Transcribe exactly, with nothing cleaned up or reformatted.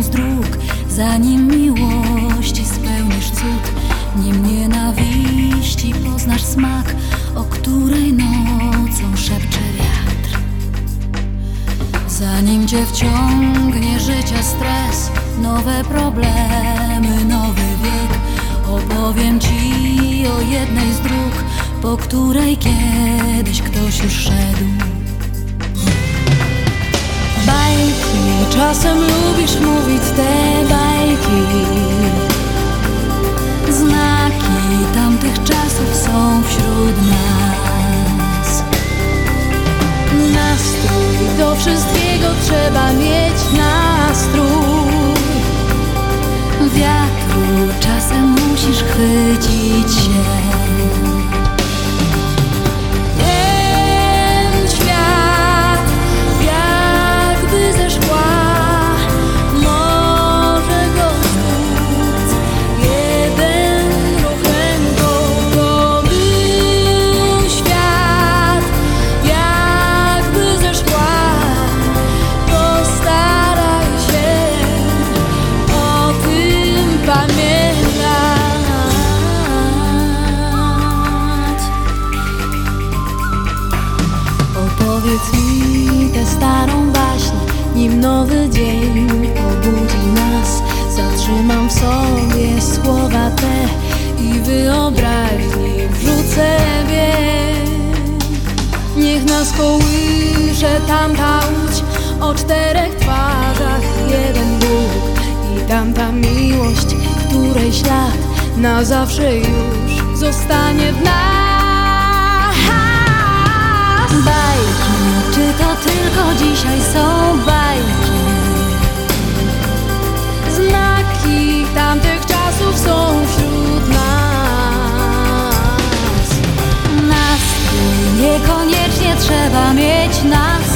z dróg, zanim miłości spełnisz cud, nim nienawiści poznasz smak, o której nocą szepcze wiatr. Zanim cię wciągnie życia stres, nowe problemy, nowy wiek, opowiem ci o jednej z dróg, po której kiedyś ktoś już szedł. Bajki, czasem lubisz mówić te bajki. Znaki tamtych czasów są wśród nas. Nastrój, do wszystkiego trzeba mieć nastrój. Wiatru czasem musisz chwycić się. Opowiedz mi tę starą baśń, nim nowy dzień obudzi nas. Zatrzymam w sobie słowa te i wyobraźni wrzucę bieg. Niech nas kołysze tamta łódź o czterech twarzach, jeden Bóg i tamta miłość, której ślad na zawsze już zostanie w nas. Bajki, czy to tylko dzisiaj są bajki? Znaki tamtych czasów są wśród nas. Nastrój, niekoniecznie trzeba mieć nas.